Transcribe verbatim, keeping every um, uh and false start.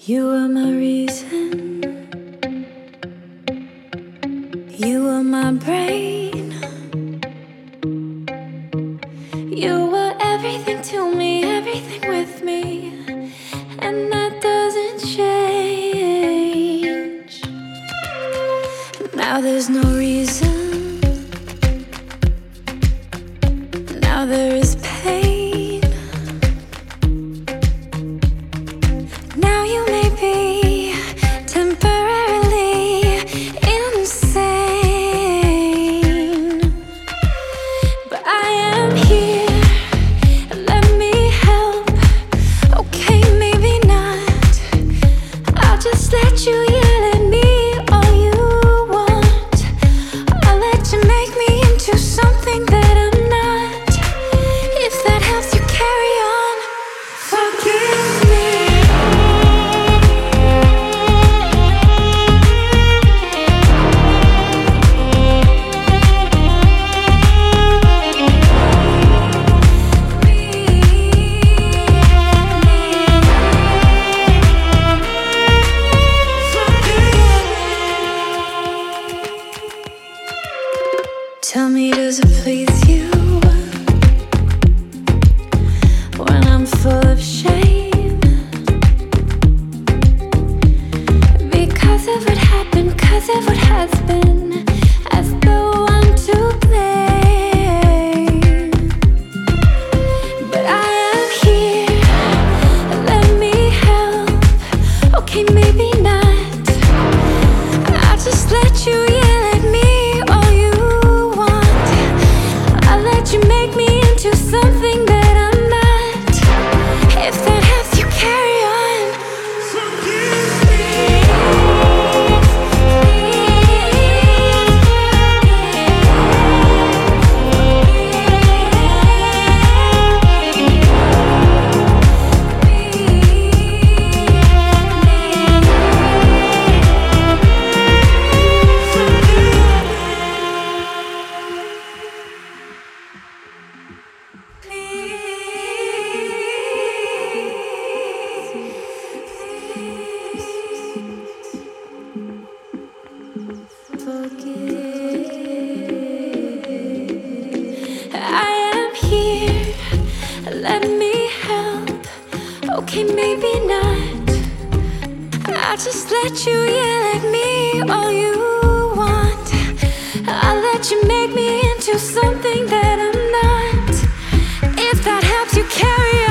You are my reason, you are my brain. You were everything to me, everything with me, and that doesn't change. Now there's no reason, now there is pain. Now you may be temporarily insane, but I am here, let me help. Okay, maybe not, I'll just let you yell at me all you want. I'll let you make me into something that I'm not. If that helps you carry on, forgive me. Tell me, does it please you when I'm full of shame? Because of what happened, cause of what has been, as though I'm to blame. But I am here, let me help. Okay, maybe not, I'll just let you yell at me. You make me into something that I'm not. If that helps you carry on, forgive let me help. Okay, maybe not, I'll just let you yell at me all you want. I'll let you make me into something that I'm not. If that helps you carry on.